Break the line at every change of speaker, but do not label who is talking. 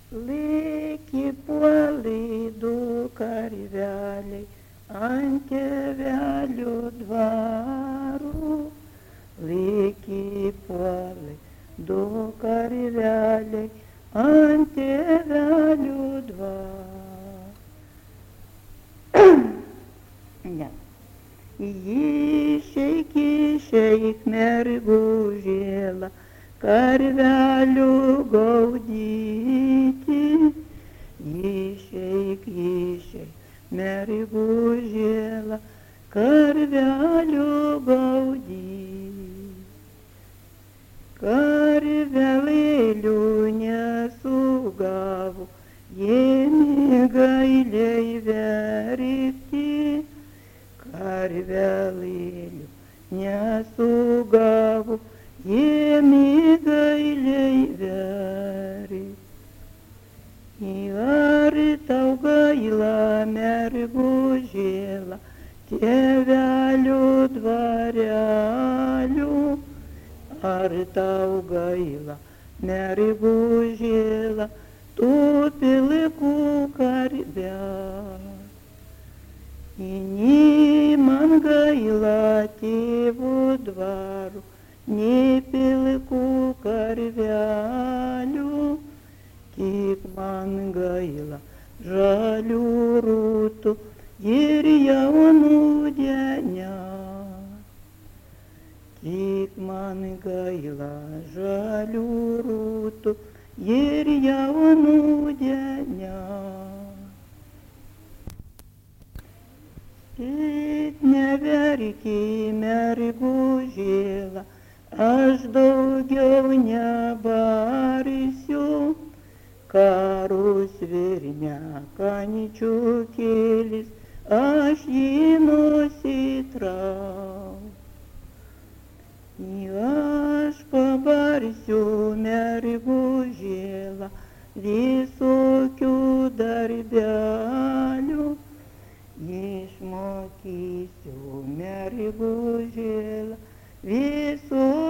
Lyg puolai du karveliai ant tėvelių dvarų. Lyg puolai du karveliai ant tėvelių dvarų. Ne. Išeik mergužėla, karvelių gaudyti. Išeik, mergužėla, karvelių gaudyti. Karvelėlių nesugavo, ėmė gailiai verkti. Karvelėlių nesugavo, ėmė gailiai verkti. Ar tau gaila, mergužėla, tėvelių dvarelių? Ar tau gaila, mergužėla, tų pilkų karvelių? Nei man gaila tėvų dvarų, nei pilkų karvelių, tik man gaila žalių rūtų ir jaunų denių. Tik man gaila žalių rūtų ir jaunų denių. Tik neverki, mergužėla, aš daugiau nebarsiu. Karus virneka ančiukėlis, aš jį nusitrauksiu. Aš pabarsiu, mergužėla, visokių darbelių. Išmokysiu, mergužėla, visokių